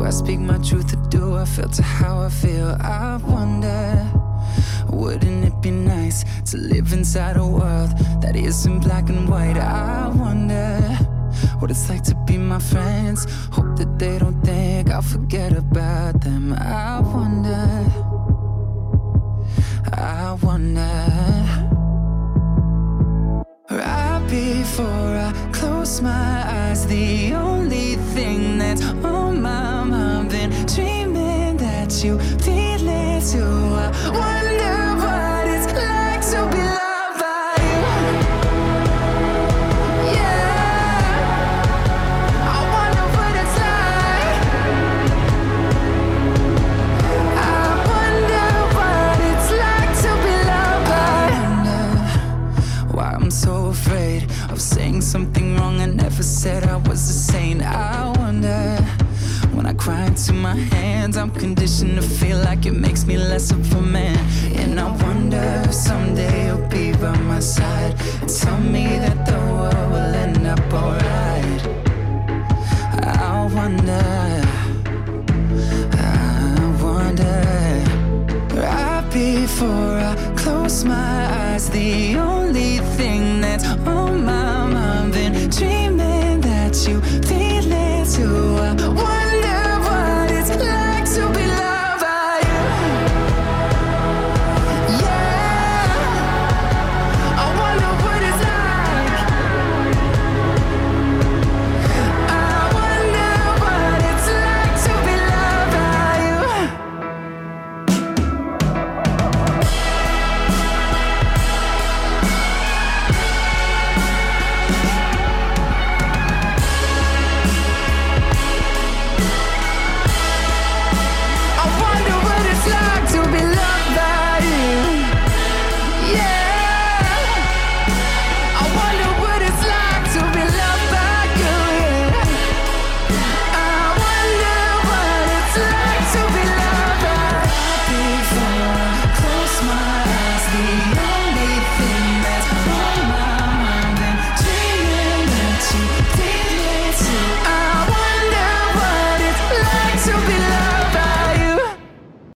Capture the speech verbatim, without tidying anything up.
I speak my truth or do I filter how I feel? I wonder, wouldn't it be nice to live inside a world that isn't black and white? I wonder what it's like to be my friends. Hope that they don't think I'll forget about them. I wonder, I wonder. Right before I close my eyes, the only thing that's on my mind, been dreaming that you feel it too. I wonder what it's like to be loved by you. Yeah, I wonder what it's like. I wonder what it's like to be loved by you. I wonder why I'm so afraid of saying something wrong I never said I was a saint. I wonder, when I cry into my hands, I'm conditioned to feel like it makes me less of a man. And I wonder if someday you'll be by my side and tell me that the world will end up alright. I wonder, I wonder. Right before I close my eyes, the only thing that's on my mind, been dreaming that you feel it too. I wonder